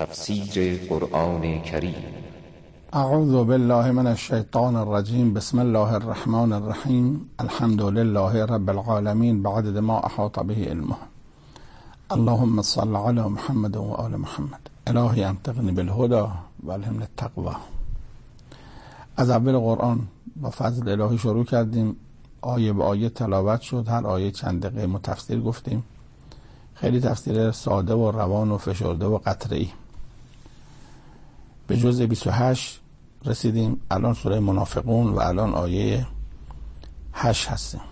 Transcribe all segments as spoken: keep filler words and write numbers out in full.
تفسیر قرآن کریم. اعوذ بالله من الشیطان الرجیم. بسم الله الرحمن الرحیم. الحمد لله رب العالمین بعدد ما احاط به علمه. اللهم صل علی محمد و آل محمد. الهی انطقنی بالهدى و الهمنی التقوی. از اول قرآن با فضل الهی شروع کردیم، آیه به آیه تلاوت شد، هر آیه چند دقیقه ما تفسیر گفتیم. خیلی تفسیر ساده و روان و فشرده و قطعی. به جزء بیست و هشت رسیدیم. الان سوره منافقون و الان آیه هشت هستیم.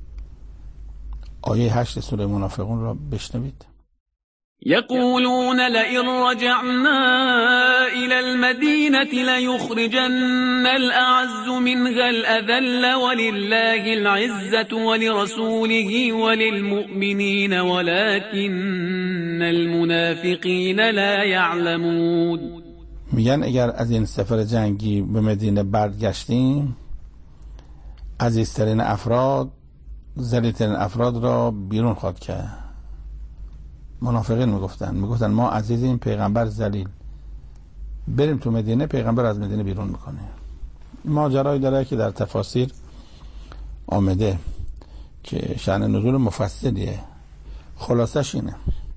آیه هشت سوره منافقون را بشنوید. يقولون لئن رجعنا إلى المدينة ليخرجن الأعز منها الأذل ولله العزة ولرسوله وللمؤمنين ولكن المنافقين لا يعلمون. میگن اگر از این سفر جنگی به مدینه برگشتیم، عزیزترین افراد ذلیل‌ترین افراد را بیرون خواهد کرد. منافقین میگفتن میگفتن ما عزیزیم، پیغمبر ذلیل. بریم تو مدینه، پیغمبر از مدینه بیرون میکنه. ماجرایی داره که در تفاسیر آمده که شأن نزول مفصلیه. خلاصش اینه: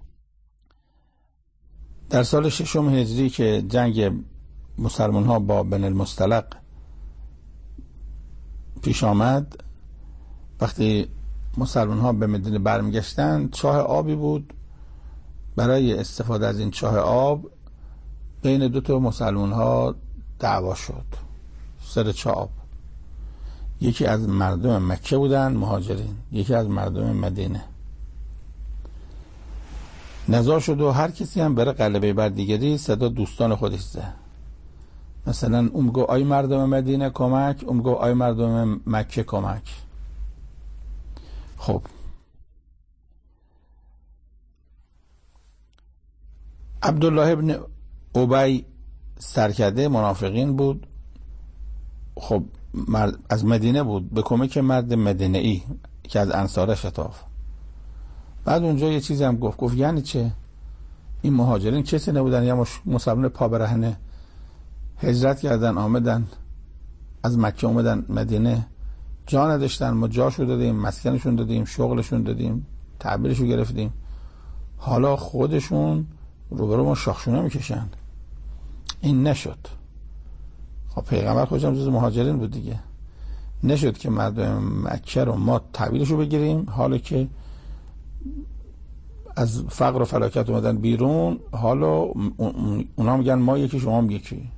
در سال ششم هجری که جنگ مسلمان ها با بنی المصطلق پیش آمد، وقتی مسلمان ها به مدینه برمیگشتن، چاه آبی بود. برای استفاده از این چاه آب بین دو تا مسلمان ها دعوا شد سر چاه آب. یکی از مردم مکه بودن مهاجرین، یکی از مردم مدینه. نزاع شد و هر کسی هم بره غلبه بر دیگری صدا دوستان خودش زد. مثلا اون گفت آی مردم مدینه کمک، اون گفت آی مردم مکه کمک. خب عبدالله ابن ابی سرکرده منافقین بود. خب از مدینه بود، به کمک مرد مدینه ای که از انصار شتاف. بعد اونجا یه چیزی هم گفت گفت یعنی چه؟ این مهاجرین کسی نبودن یا مسلمان پا برهنه هجرت کردن آمدن از مکه اومدن مدینه، جا نداشتن، ما جاشو دادیم، مسکنشون دادیم، شغلشون دادیم، تعبیرشو گرفتیم، حالا خودشون روبرو ما شاخشونه میکشن. این نشد. خب پیغمبر خودش هم جز مهاجرین بود دیگه. نشد که مردم مکه رو ما تعبیرشو بگیریم، حالا که از فقر و فلاکت اومدن بیرون، حالا اونا میگن ما یکی شما هم یکی.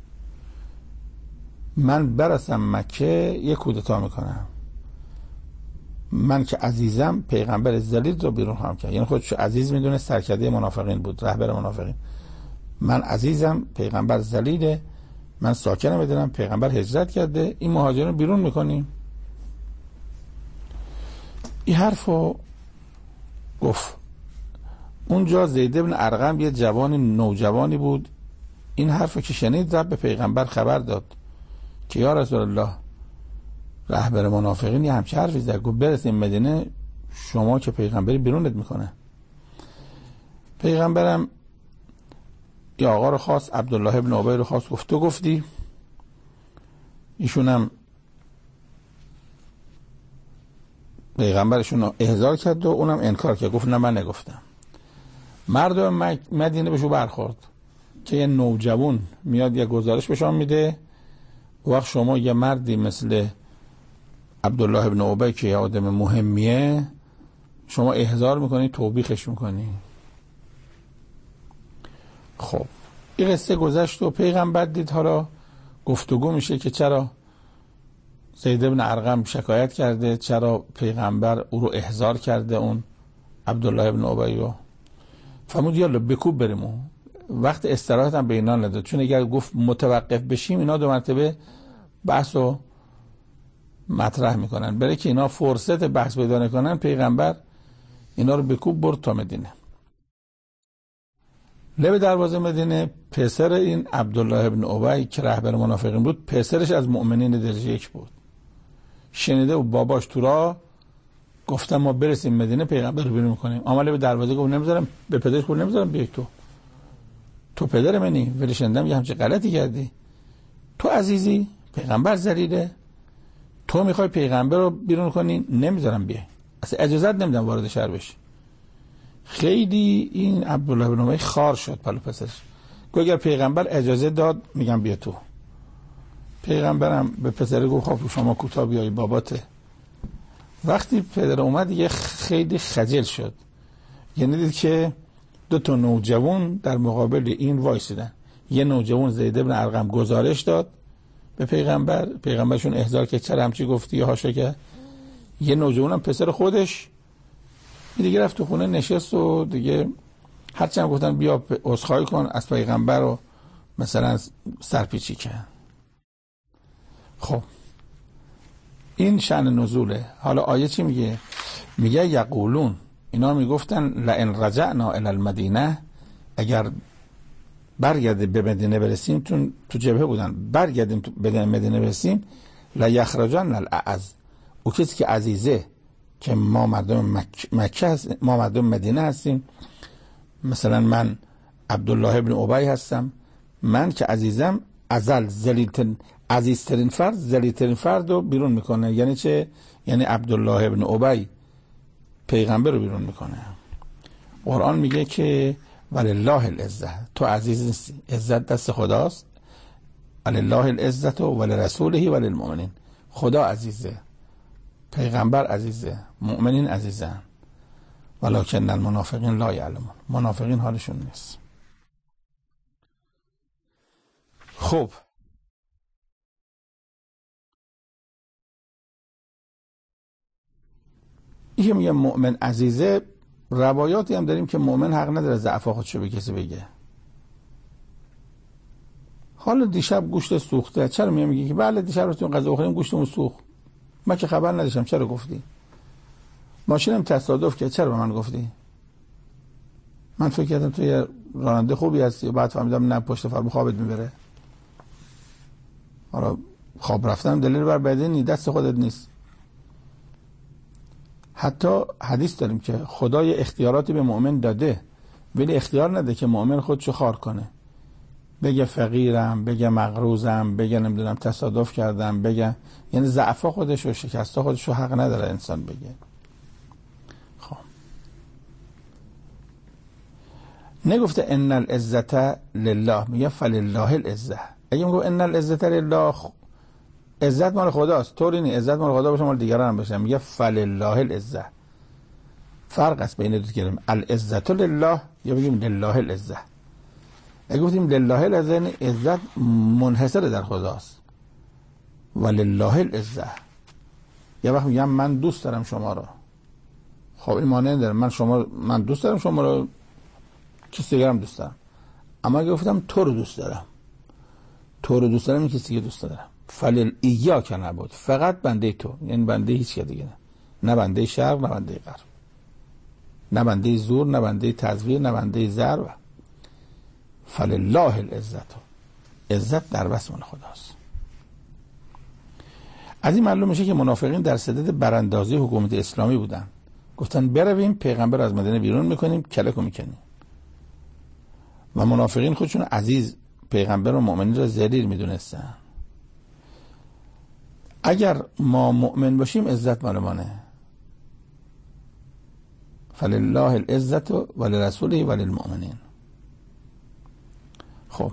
من برسم مکه یک کودتا میکنم، من که عزیزم پیغمبر ذلیل رو بیرون خواهم کرد. یعنی خودش عزیز میدونه، سرکرده منافقین بود، رهبر منافقین. من عزیزم، پیغمبر ذلیله، من ساکنم بدونم پیغمبر هجرت کرده، این مهاجرین بیرون میکنیم. این حرفو گفت. اونجا زید بن ارقم یه جوان نوجوانی بود، این حرفو که شنید رب به پیغمبر خبر داد که یا رسول الله، رهبر منافقین یه همچه حرفی زد، گفت برسیم مدینه شما که پیغمبری بیرونت میکنه. پیغمبرم یا آقا رو خواست، عبدالله ابن ابی رو خواست، گفت تو گفتی. ایشونم پیغمبرشون احضار کرد و اونم انکار کرد، گفت نه من نگفتم. مردم مدینه بهشو برخورد که یه نوجوان میاد یه گزارش بهشون میده، وقت شما یه مردی مثل عبدالله ابن ابی که یه آدم مهمیه شما احضار میکنی، توبیخش میکنی. خب این قصه گذشت و پیغمبر دید حالا گفتگو میشه که چرا زید بن ارقم شکایت کرده، چرا پیغمبر او رو احضار کرده، اون عبدالله ابن ابی رو. فرمود یالا بکوب بریم. وقت استراحت هم به اینا نداد، چون اگر گفت متوقف بشیم اینا دو مرتبه بحث رو مطرح میکنن. برای که اینا فرصت بحث پیدا نکنن، پیغمبر اینا رو بکوب برد تا مدینه. لب دروازه مدینه پسر این عبدالله ابن ابی که رهبر منافقین بود، پسرش از مؤمنین درجه یک بود. شنیده و باباش تو راه گفتم ما برسیم مدینه پیغمبر رو بیرون میکنیم. آمده به دروازه گفت نمیذارم، به پدرش گفت نمیذارم بیای تو. تو پدر منی، ولی شنیدم یه همچین غلطی کردی، تو عزیزی، پیغمبر ذلیله، تو میخوای پیغمبر رو بیرون کنی، نمیذارم بیای، اصلا اجازت نمیدم وارد شهر بشی. خیلی این عبدالله بن ابی خار شد پلو پسش، گفت اگر پیغمبر اجازه داد میگم بیا تو. پیغمبرم به پسر گفت خب شما کوتاه بیای باباته. وقتی پدر اومد دیگه خیلی خجل شد، یعنی دید که دو تا نوجوان در مقابل این وایسیدن. یه نوجوان زید بن ارقم گزارش داد به پیغمبر، پیغمبرشون احضار که چرا همچی گفتی هاشا که. یه نوجوان هم پسر خودش دیگه رفت تو خونه نشست و دیگه هرچند گفتن بیا عذرخواهی کن از پیغمبر رو مثلا سرپیچی کرد. خب این شأن نزوله. حالا آیه چی میگه؟ میگه یقولون، اینا میگفتن لئن رجعنا الی المدینه، اگر برگردیم به مدینه برسیم، تو تو جبهه بودن، برگردیم به مدینه برسیم، لا یخرجن الاعز، او کسی که عزیزه که ما مردم مک... مکه هست، ما مردم مدینه هستیم، مثلا من عبدالله ابن ابی هستم، من که عزیزم ازل ذلیل‌ترین عزیزترین فرد ذلیل‌ترین فرد رو بیرون میکنه. یعنی چه؟ یعنی عبدالله ابن ابی پیغمبر رو بیرون میکنه. قرآن میگه که ولله العزه، تو عزیز نیستی، عزت دست خداست. ولله العزه ولرسوله وللمؤمنین، خدا عزیزه، پیغمبر عزیزه، مؤمنین عزیزن. ولکن المنافقین لا یعلمون، منافقین حالشون نیست. خب این میگه مؤمن عزیزه، روایاتی هم داریم که مؤمن حق نداره ضعف خودشو به کسی بگه. حالا دیشب گوشت سوخته، چرا میگه میگه که بله دیشب رفتیم غذا بخوریم گوشتمون سوخت، من که خبر نداشتم، چرا گفتی؟ ماشینم تصادف کرد، چرا به من گفتی؟ من فکر کردم تو یه راننده خوبی هستی و بعد فهمیدم نه، پشت فرمون خوابت میبره. حالا خواب رفتن دلیل بر بدنی دست خودت نیست. حتی حدیث داریم که خدای اختیاراتی به مؤمن داده، ولی اختیار نده که مؤمن خودشو خار کنه، بگه فقیرم، بگه مغروزم، بگه نمیدونم تصادف کردم، بگه، یعنی ضعف خودشو، شکست خودشو حق نداره انسان بگه. خب نگفته ان العزة لله، میگه فلله العزة. اگه میگه ان العزة لله، عزت مال خداست، طوری نیست عزت مال خدا باشه مال دیگران هم باشه. میگه فلله العزة. فرق است بین دو کلمه، العزة لله یا بگیم لله العزة. اگه گفتیم لله العزة، عزت منحصر در خداست. ولله العزة، یه وقت میگم من دوست دارم شما رو، خب این معنی نداره من شما من دوست دارم شما رو، کسی دیگه هم دوست دارم. اما اگه گفتم تو رو دوست دارم، تو رو دوست دارم، این کسی دیگه دوست دارم. فلل ایاک نعبد، فقط بنده تو، یعنی بنده هیچ که دیگه نه، نه بنده شرق نه بنده غرب، نه بنده زور نه بنده تزویر نه بنده ضرب. فلله العزة، عزت در بس مال خداست. از این معلوم میشه که منافقین در صدد براندازی حکومت اسلامی بودن، گفتن برویم پیغمبر از مدینه بیرون میکنیم، کلکو میکنیم. و منافقین خودشون عزیز پیغمبر و مؤمنین را ذلیل میدونستن. اگر ما مؤمن باشیم عزت مال مانه. فلله العزة ولرسوله وللمؤمنین. خب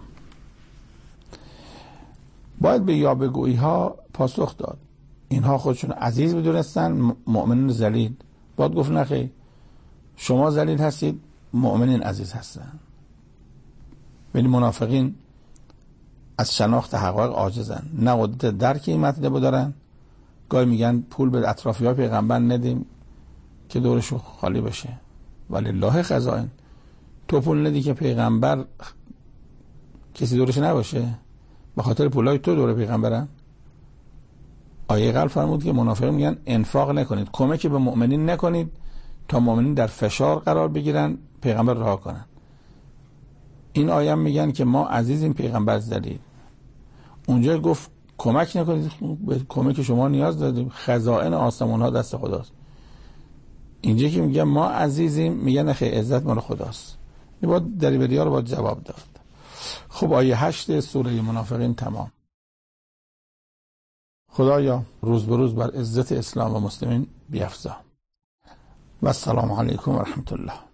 باید به یاوه‌گویی ها پاسخ داد. اینها خودشون عزیز میدونستن، مؤمنین ذلیل. باید گفت نخیر، شما ذلیل هستید، مؤمنین عزیز هستن. ولی منافقین از شناخت حقایق عاجزن، نه قدرت درک این مطلب دارن. گاهی میگن پول به اطرافیان پیغمبر ندیم که دورشو خالی بشه، ولی الله خزائن، تو پول ندی که پیغمبر کسی دورش نباشه، به خاطر پولای تو دور پیغمبرن. آیه قبل فرمود که منافقین میگن انفاق نکنید، کمکی به مؤمنین نکنید تا مؤمنین در فشار قرار بگیرن پیغمبر رها کنن. این آیه هم میگن که ما عزیزیم پیغمبر ذلیل. اونجا گفت کمک نکنید، به کمک شما نیاز داریم، خزائن آسمان ها دست خداست. اینجا که میگن ما عزیزیم، میگن خیلی عزت مال خداست. این باید دریوری ها رو باید جواب داد. خب آیه هشت سوره منافقین تمام. خدایا روز به روز بر عزت اسلام و مسلمین بیفزا. و السلام علیکم و رحمت الله.